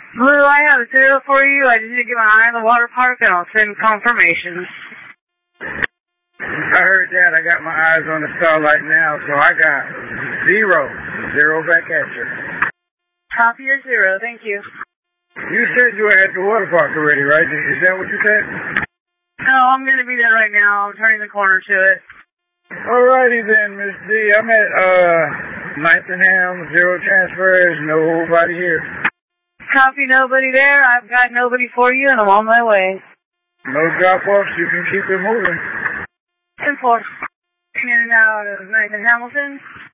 Blue, I have a zero for you. I just need to get my eye on the water park, and I'll send confirmations. I heard that. I got my eyes on the Starlight now, so I got zero. Zero back at you. Copy your zero. Thank you. You said you were at the water park already, right? Is that what you said? No, I'm going to be there right now. I'm turning the corner to it. Alrighty then, Miss D. I'm at, Nottingham, zero transfers, nobody here. Copy, nobody there. I've got nobody for you, and I'm on my way. No drop-offs, you can keep it moving. 10-4. In and out of Nathan Hamilton.